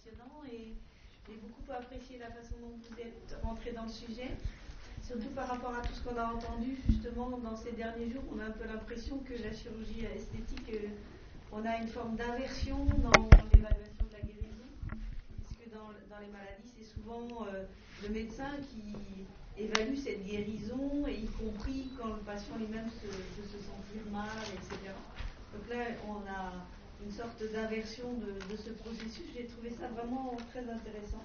passionnant et j'ai beaucoup apprécié la façon dont vous êtes rentré dans le sujet. Surtout par rapport à tout ce qu'on a entendu justement dans ces derniers jours, on a un peu l'impression que la chirurgie esthétique, on a une forme d'inversion dans l'évaluation de la guérison, puisque dans les maladies, c'est souvent le médecin qui évalue cette guérison, et y compris quand le patient lui-même peut se sentir mal, etc. Donc là, on a une sorte d'inversion de ce processus. J'ai trouvé ça vraiment très intéressant.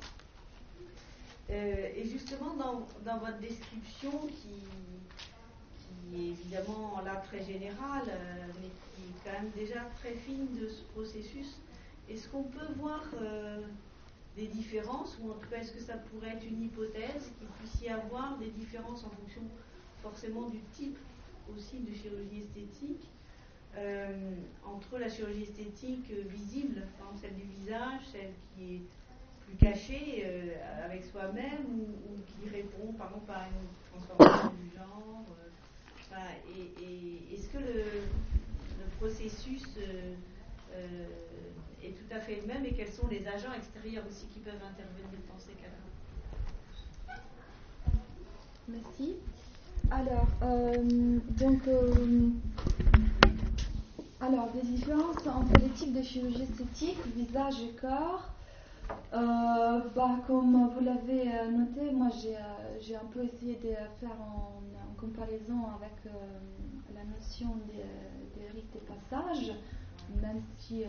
Et justement, dans votre description, qui est évidemment là très générale, mais qui est quand même déjà très fine de ce processus, est-ce qu'on peut voir des différences, ou en tout cas, est-ce que ça pourrait être une hypothèse qu'il puisse y avoir des différences en fonction forcément du type aussi de chirurgie esthétique, entre la chirurgie esthétique visible, par exemple celle du visage, celle qui est plus cachée avec soi-même, ou qui répond par exemple à une transformation du genre, et est-ce que le processus est tout à fait le même, et quels sont les agents extérieurs aussi qui peuvent intervenir dans ces cas-là? Merci. Alors, alors, des différences entre les types de chirurgie esthétique, visage et corps. Comme vous l'avez noté, moi j'ai un peu essayé de faire en comparaison avec la notion des rites de passage, même si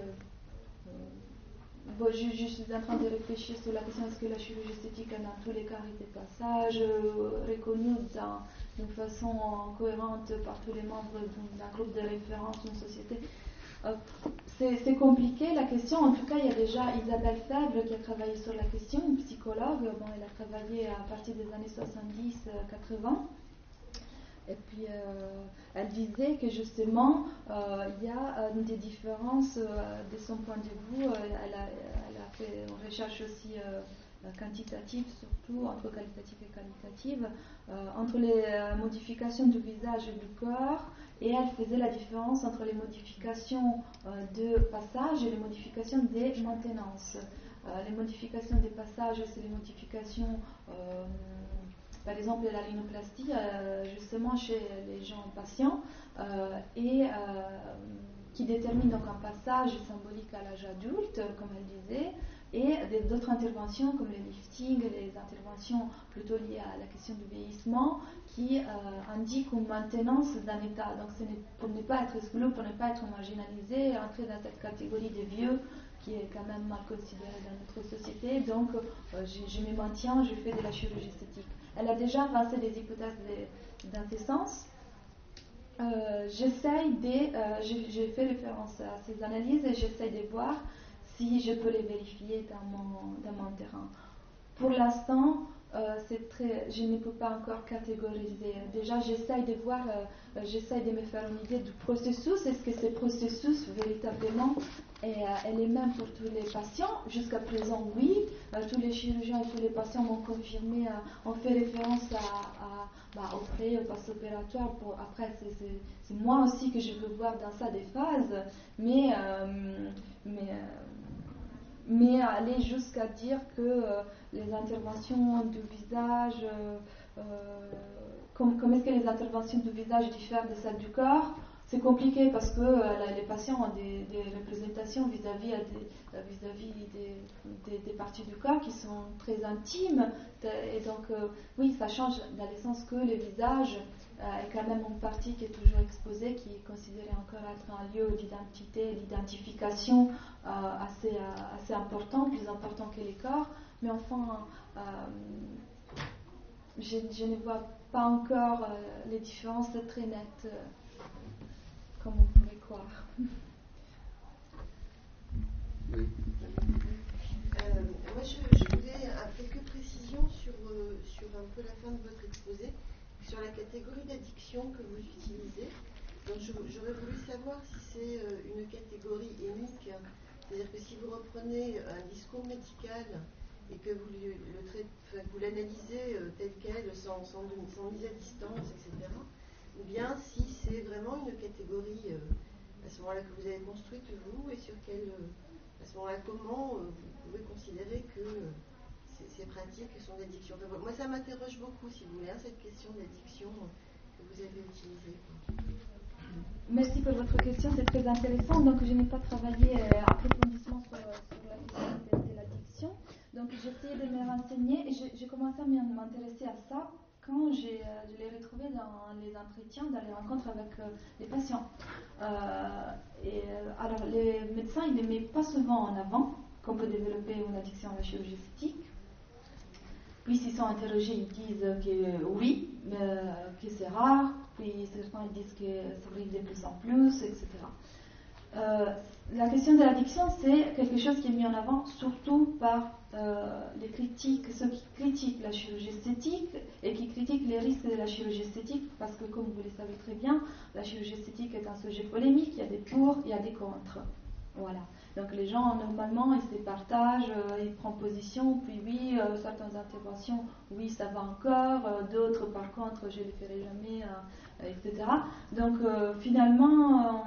je suis en train de réfléchir sur la question: est-ce que la chirurgie esthétique a dans tous les cas rite de passage reconnu d'une façon cohérente par tous les membres d'un groupe de référence, d'une société? C'est compliqué la question. En tout cas, il y a déjà Isabelle Febvre qui a travaillé sur la question, une psychologue. Elle a travaillé à partir des années 70-80. Et puis, elle disait que justement, il y a des différences de son point de vue. Elle a fait une recherche aussi quantitative, surtout entre qualitative et qualitative, entre les modifications du visage et du corps. Et elle faisait la différence entre les modifications de passage et les modifications des maintenances. Les modifications des passages, c'est les modifications, par exemple la rhinoplastie, justement chez les gens patients, et qui détermine donc un passage symbolique à l'âge adulte, comme elle disait, et d'autres interventions comme le lifting, les interventions plutôt liées à la question du vieillissement, qui indiquent une maintenance d'un état. Donc pour ne pas être exclu, pour ne pas être marginalisé, entrer dans cette catégorie des vieux qui est quand même mal considérée dans notre société. Donc je me maintiens, je fais de la chirurgie esthétique. Elle a déjà avancé des hypothèses dans ce sens. J'ai fait référence à ces analyses et j'essaie de voir si je peux les vérifier dans mon terrain. Pour l'instant, je ne peux pas encore catégoriser. Déjà, j'essaie de voir, j'essaie de me faire une idée du processus. Est-ce que ce processus véritablement est le même pour tous les patients? Jusqu'à présent, oui. Tous les chirurgiens et tous les patients m'ont confirmé, ont fait référence au pré, au post-opératoire. Après, c'est moi aussi que je veux voir dans ça des phases, mais aller jusqu'à dire que les interventions du visage, comment est-ce que les interventions du visage diffèrent de celles du corps? C'est compliqué parce que les patients ont des représentations vis-à-vis des parties du corps qui sont très intimes, et donc oui, ça change dans le sens que le visage est quand même une partie qui est toujours exposée, qui est considérée encore être un lieu d'identité, d'identification assez important, plus important que les corps. Mais enfin, je ne vois pas encore les différences très nettes, comme on pourrait croire. Oui. Moi, je voulais quelques précisions sur un peu la fin de votre exposé, sur la catégorie d'addiction que vous utilisez. Donc, j'aurais voulu savoir si c'est une catégorie unique, c'est-à-dire que si vous reprenez un discours médical et que vous l'analysez tel quel, sans mise à distance, etc., ou bien si c'est vraiment une catégorie à ce moment-là que vous avez construite vous, et sur quelle À ce moment-là, comment vous pouvez considérer que ces pratiques sont d'addiction? Moi, ça m'interroge beaucoup, si vous voulez, cette question d'addiction que vous avez utilisée. Merci pour votre question, c'est très intéressant. Donc, je n'ai pas travaillé approfondissement sur la question de l'addiction. Donc, j'ai essayé de me renseigner et j'ai commencé à m'intéresser à ça quand je l'ai retrouvé dans les entretiens, dans les rencontres avec les patients. Alors, les médecins, ils ne mettent pas souvent en avant qu'on peut développer une addiction à la chirurgie esthétique. Puis, s'ils sont interrogés, ils disent que oui, que c'est rare. Puis, certains disent que ça arrive de plus en plus, etc. La question de l'addiction, c'est quelque chose qui est mis en avant surtout par ceux qui critiquent la chirurgie esthétique et qui critiquent les risques de la chirurgie esthétique, parce que, comme vous le savez très bien, la chirurgie esthétique est un sujet polémique, il y a des pour, il y a des contre. Voilà. Donc les gens, normalement, ils se partagent, ils prennent position, puis oui, certaines interventions, oui, ça va encore, d'autres, par contre, je ne les ferai jamais, etc. Donc finalement,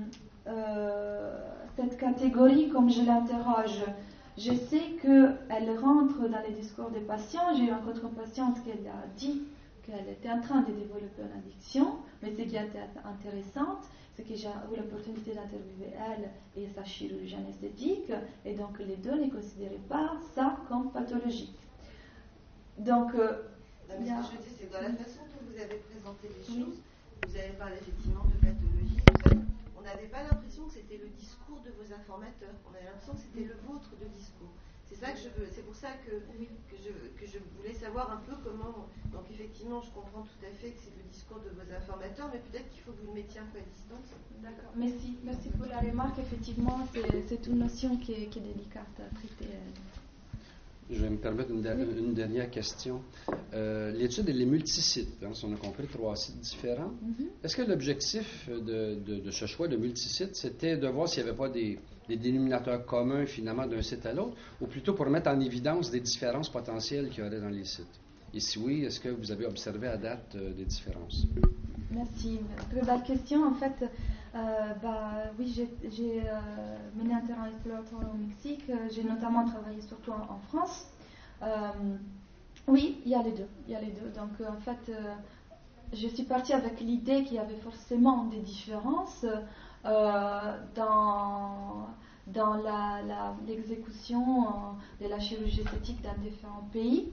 cette catégorie, comme je l'interroge, je sais qu'elle rentre dans les discours des patients. J'ai rencontré une patiente qui a dit qu'elle était en train de développer une addiction, mais ce qui était intéressant, c'est que j'ai eu l'opportunité d'interviewer elle et sa chirurgienne esthétique, et donc les deux ne considéraient pas ça comme pathologique. Donc, ce que je dis, c'est que dans la façon dont vous avez présenté les choses, vous avez parlé effectivement de pathologie, on n'avait pas l'impression que c'était le discours de vos informateurs, on avait l'impression que c'était le vôtre de discours. C'est ça que je veux, c'est pour ça que je voulais savoir un peu comment. Donc effectivement, je comprends tout à fait que c'est le discours de vos informateurs, mais peut-être qu'il faut que vous le mettiez un peu à distance. D'accord. Merci pour la remarque. Effectivement, c'est une notion qui est délicate à traiter. Je vais me permettre une dernière question. L'étude, elle est multisite. Si on a compris 3 sites différents. Est-ce que l'objectif de ce choix de multisite, c'était de voir s'il n'y avait pas des dénominateurs communs, finalement, d'un site à l'autre, ou plutôt pour mettre en évidence des différences potentielles qu'il y aurait dans les sites? Et si oui, est-ce que vous avez observé à date des différences? Merci. Très belle question. En fait, oui, j'ai mené un terrain exploratoire au Mexique. J'ai notamment travaillé surtout en France. Oui, il y a les deux. Donc, en fait, je suis partie avec l'idée qu'il y avait forcément des différences dans l'exécution de la chirurgie esthétique dans différents pays.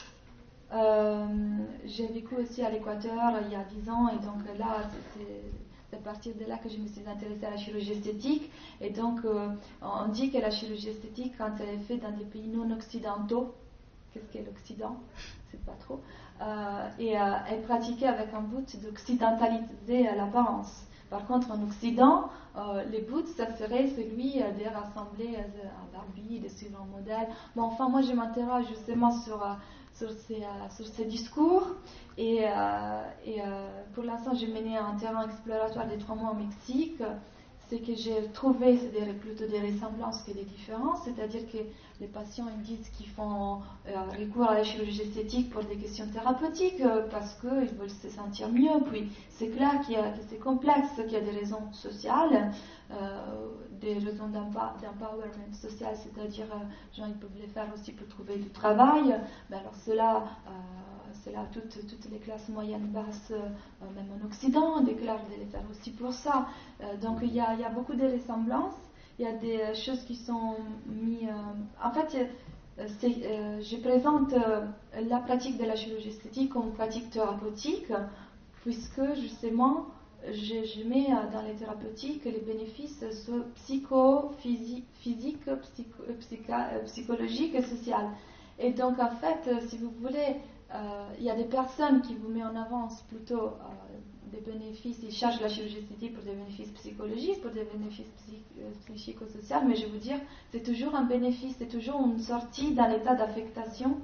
J'ai vécu aussi à l'Équateur il y a 10 ans, et donc là, c'est à partir de là que je me suis intéressée à la chirurgie esthétique. Et donc, on dit que la chirurgie esthétique, quand elle est faite dans des pays non occidentaux, qu'est-ce qu'est l'Occident? Je ne sais pas trop. Est pratiquée avec un but d'occidentaliser l'apparence. Par contre, en Occident, le but, ça serait celui de rassembler à Barbie, de suivre un modèle. Bon, enfin, moi, je m'interroge justement sur ces discours, et pour l'instant j'ai mené un terrain exploratoire de 3 mois au Mexique. Ce que j'ai trouvé, c'est plutôt des ressemblances que des différences, c'est-à-dire que les patients ils disent qu'ils font recours à la chirurgie esthétique pour des questions thérapeutiques, parce qu'ils veulent se sentir mieux. Puis c'est clair que c'est complexe, qu'il y a des raisons sociales, des raisons d'empowerment social, c'est-à-dire gens ils peuvent les faire aussi pour trouver du travail. Mais alors cela toutes les classes moyennes basses, même en Occident, déclarent de les faire aussi pour ça. Donc il y a beaucoup de ressemblances. Il y a des choses qui sont mises. En fait, je présente la pratique de la chirurgie esthétique comme pratique thérapeutique, puisque justement je mets dans les thérapeutiques les bénéfices psychophysiques, psychologiques et sociaux. Et donc en fait, si vous voulez, il y a des personnes qui vous mettent en avance plutôt des bénéfices, ils cherchent la chirurgie esthétique pour des bénéfices psychologiques, pour des bénéfices psychosociaux, mais je vais vous dire, c'est toujours un bénéfice, c'est toujours une sortie dans l'état d'affectation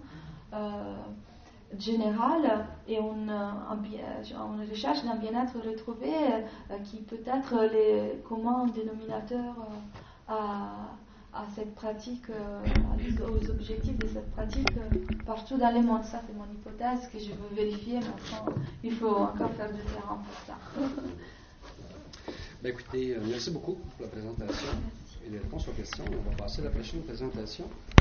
générale, et on recherche d'un bien-être retrouvé qui peut être le commun dénominateur à cette pratique, aux objectifs de cette pratique partout dans le monde. Ça, c'est mon hypothèse que je veux vérifier, mais enfin, il faut encore faire du terrain pour ça. Écoutez, merci beaucoup pour la présentation. Merci. et les réponses aux questions. On va passer à la prochaine présentation.